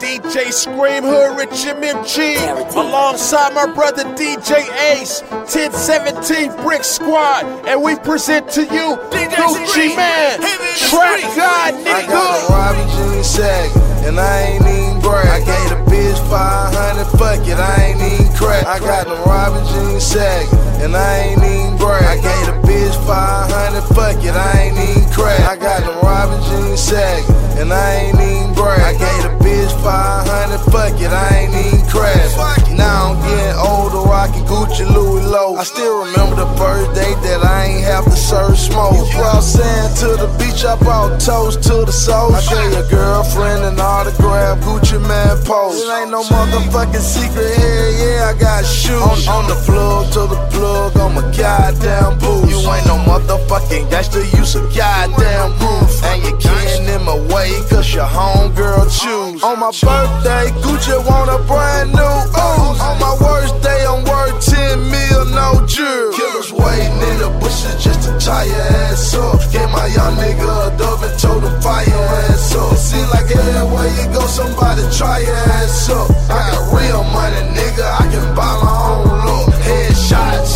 DJ Scream Hood, Rich MG, alongside my brother DJ Ace, 1017 Brick Squad, and we present to you Gucci Man, Trap God, nigga. I got a Robbie Jean sack, and I ain't even brag. I gave the bitch 500, fuck it, I ain't even crack. I got the Robbie Jean sack, and I ain't even brag. I gave the bitch 500, fuck it, I ain't even crack. I got the Robbie Jean sack, and I ain't even brag. I gave the bitch 500, fuck it, I ain't even crack. Now I'm getting older, rockin' Gucci, Louis Low. I still remember the first day that I ain't have to serve smoke. You brought sand to the beach, I brought toast to the soul. I gave your girlfriend an autograph, Gucci Man pose. It ain't no motherfucking secret here, yeah, I got shoes. On the plug to the plug, I'm a goddamn boost. You ain't no motherfucking gangster, you some goddamn roof. And you can't in my way, cause your homegirl choose. On my birthday, Gucci want a brand new ooze. On my worst day, I'm worth 10 mil, no jury. Killers waiting in the bushes just to tie your ass up. Gave my young nigga a dub and told him fire your ass up. It seem like everywhere you go, somebody try your ass up. I got real money, nigga, I can buy my own look. Headshots,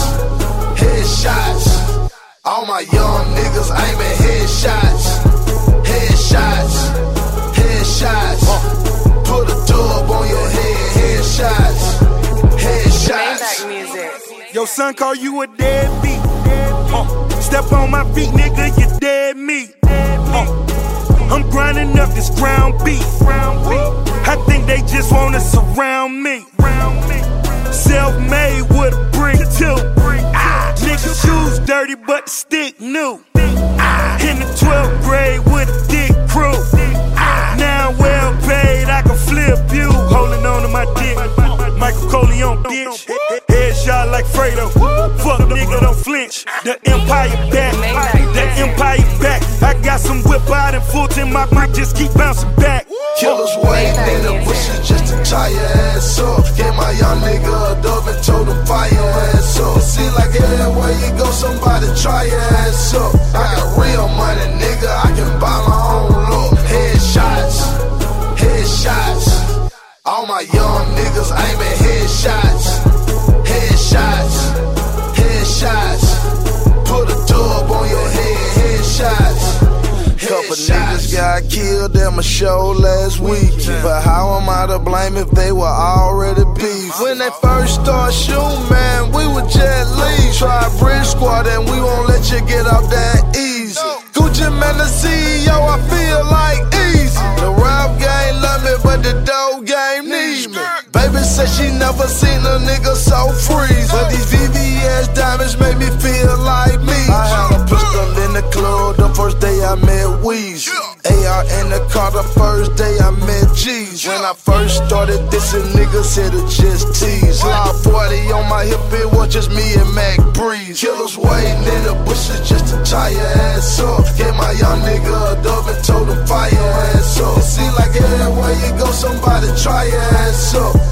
headshots. All my young niggas aiming headshots. Headshots, headshots. Put a dub on your head, headshots. Headshots. Yo, son, call you a deadbeat. Step on my feet, nigga, you dead meat. I'm grinding up this ground beef. I think they just wanna surround me. Self-made with a brick too. Nigga shoes dirty, but the stick new. In the 12th grade with a dick crew. Now I'm well paid, I can flip you. Holding on to my dick. Michael Corleone, bitch. Headshot like Fredo. Fuck nigga, don't flinch. The empire back. The empire back. I got some whip out and Fulton. My mic just keep bouncing back. Killers waiting in the bushes just to tie your ass up. Gave my young nigga a dub and told him fire your ass up. It seem like everywhere you go, somebody try your ass up. I got real money, nigga, I can buy my own look. Headshots, headshots. All my young niggas aiming headshots. Headshots, headshots. Put a dub on your head, headshots. Couple niggas got killed at my show last week. But how am I to blame if they were already beef? When they first started shooting, man, we were jet leads. Try Brick Squad and we won't let you get off that easy. Gucci Man the CEO, I feel like easy. The rap game love me, but the dope game need me. Baby said she never seen a nigga so freeze. But these VVS diamonds make me feel like me. I had a pistol in the club the first day I met Weezy. AR in the car the first day I met G's. When I first started dissing niggas said it just tease. Loud 40 on my hip, it was just me and Mac Breeze. Killers waiting in the bushes just to tie your ass up. Gave my young nigga a dub and told him fire your ass up. It seem like everywhere you go, somebody try your ass up.